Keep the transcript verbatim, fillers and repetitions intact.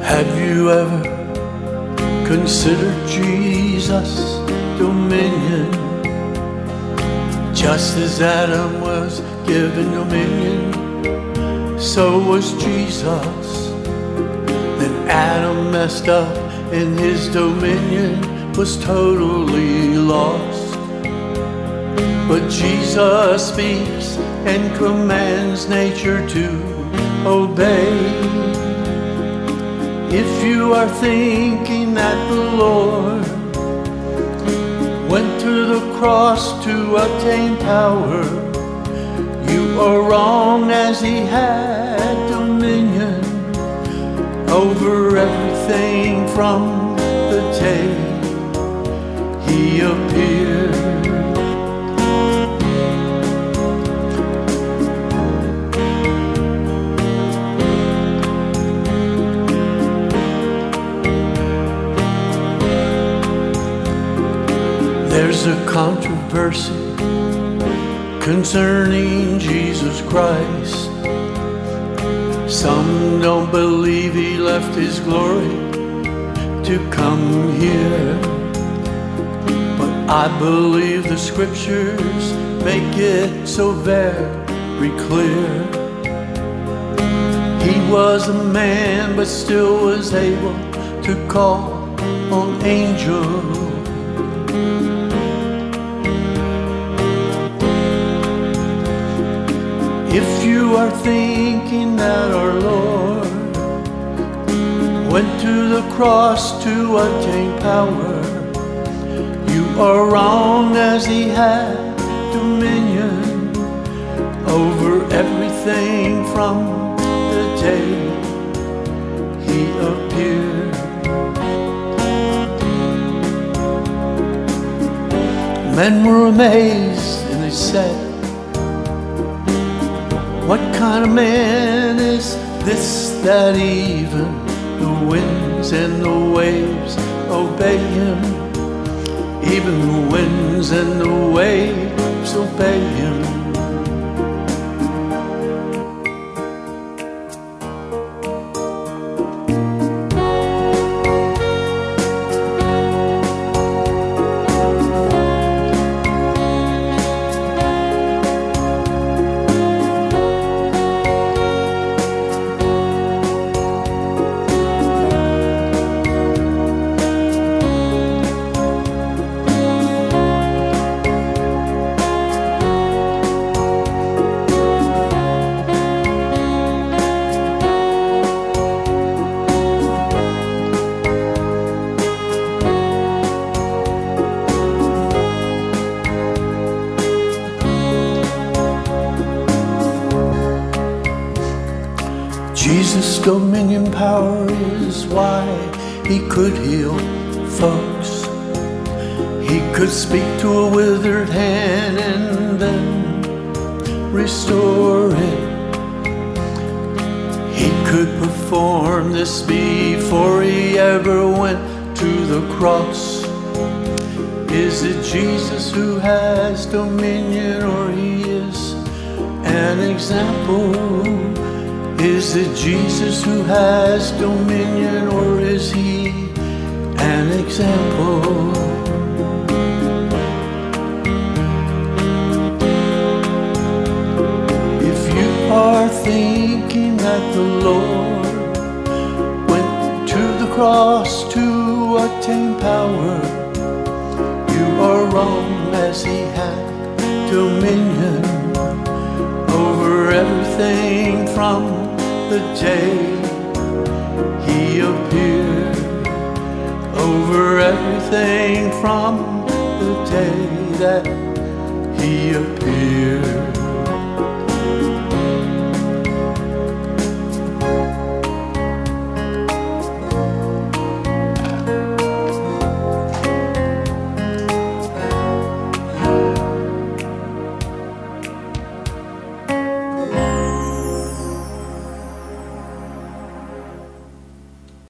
Have you ever considered Jesus' dominion? Just as Adam was given dominion, so was Jesus. Then Adam messed up and his dominion was totally lost. But Jesus speaks and commands nature to obey. If you are thinking that the Lord went to the cross to obtain power, you are wrong, as he had dominion over everything from the day he appeared. There's a controversy concerning Jesus Christ. Some don't believe he left his glory to come here, but I believe the scriptures make it so very clear. He was a man but still was able to call on angels. If you are thinking that our Lord went to the cross to attain power, you are wrong, as he had dominion over everything from the day he appeared. Men were amazed and they said, what kind of man is this that even the winds and the waves obey him? Even the winds and the waves obey him. Jesus' dominion power is why he could heal folks. He could speak to a withered hand and then restore it. He could perform this before he ever went to the cross. Is it Jesus who has dominion, or he is an example? Is it Jesus who has dominion, or is he an example? If you are thinking that the Lord went to the cross to attain power, you are wrong, as he had dominion over everything from the day he appeared, over everything from the day that he appeared.